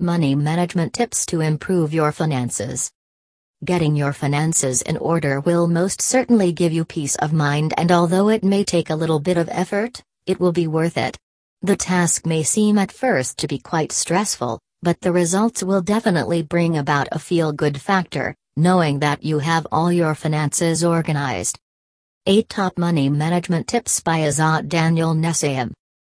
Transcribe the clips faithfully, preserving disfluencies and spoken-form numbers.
Money management tips to improve your finances. Getting your finances in order will most certainly give you peace of mind, and although it may take a little bit of effort, it will be worth it. The task may seem at first to be quite stressful, but the results will definitely bring about a feel-good factor, knowing that you have all your finances organized. eight Top Money Management Tips by Azat Daniel Nessaim.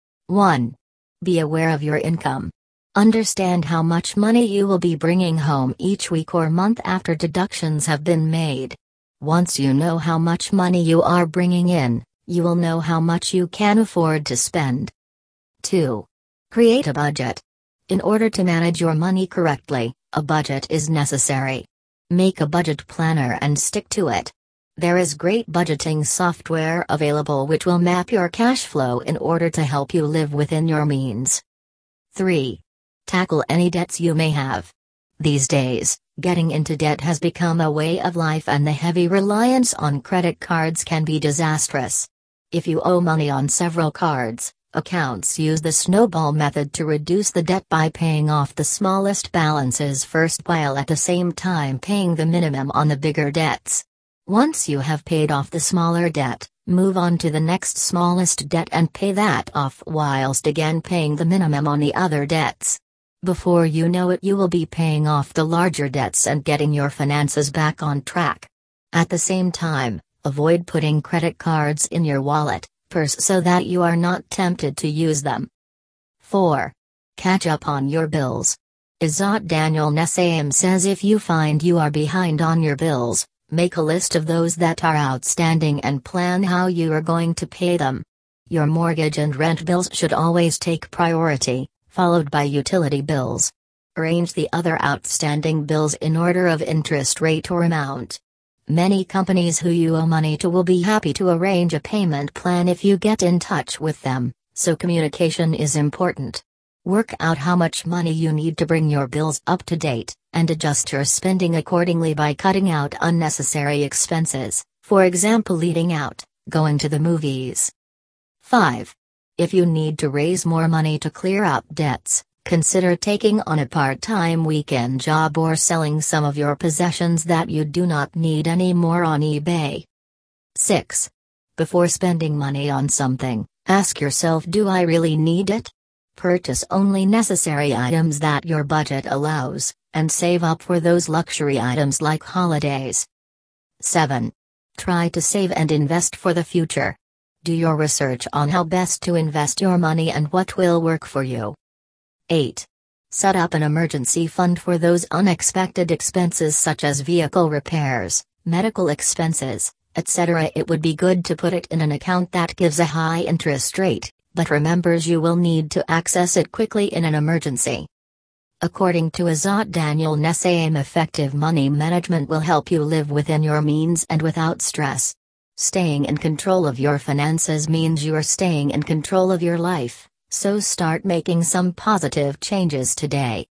one. Be aware of your income. Understand how much money you will be bringing home each week or month after deductions have been made. Once you know how much money you are bringing in, you will know how much you can afford to spend. two. Create a budget. In order to manage your money correctly, a budget is necessary. Make a budget planner and stick to it. There is great budgeting software available which will map your cash flow in order to help you live within your means. three. Tackle any debts you may have. These days, getting into debt has become a way of life, and the heavy reliance on credit cards can be disastrous. If you owe money on several cards, accounts use the snowball method to reduce the debt by paying off the smallest balances first while at the same time paying the minimum on the bigger debts. Once you have paid off the smaller debt, move on to the next smallest debt and pay that off whilst again paying the minimum on the other debts. Before you know it, you will be paying off the larger debts and getting your finances back on track. At the same time, avoid putting credit cards in your wallet, purse, so that you are not tempted to use them. four. Catch up on your bills. Azat Daniel Nessaim says if you find you are behind on your bills, make a list of those that are outstanding and plan how you are going to pay them. Your mortgage and rent bills should always take priority, followed by utility bills. Arrange the other outstanding bills in order of interest rate or amount. Many companies who you owe money to will be happy to arrange a payment plan if you get in touch with them, so communication is important. Work out how much money you need to bring your bills up to date, and adjust your spending accordingly by cutting out unnecessary expenses, for example eating out, going to the movies. five. If you need to raise more money to clear up debts, consider taking on a part-time weekend job or selling some of your possessions that you do not need anymore on eBay. six. Before spending money on something, ask yourself, do I really need it? Purchase only necessary items that your budget allows, and save up for those luxury items like holidays. seven. Try to save and invest for the future. Do your research on how best to invest your money and what will work for you. eight. Set up an emergency fund for those unexpected expenses such as vehicle repairs, medical expenses, et cetera. It would be good to put it in an account that gives a high interest rate, but remembers you will need to access it quickly in an emergency. According to Azat Daniel Nessaim, effective money management will help you live within your means and without stress. Staying in control of your finances means you are staying in control of your life, so start making some positive changes today.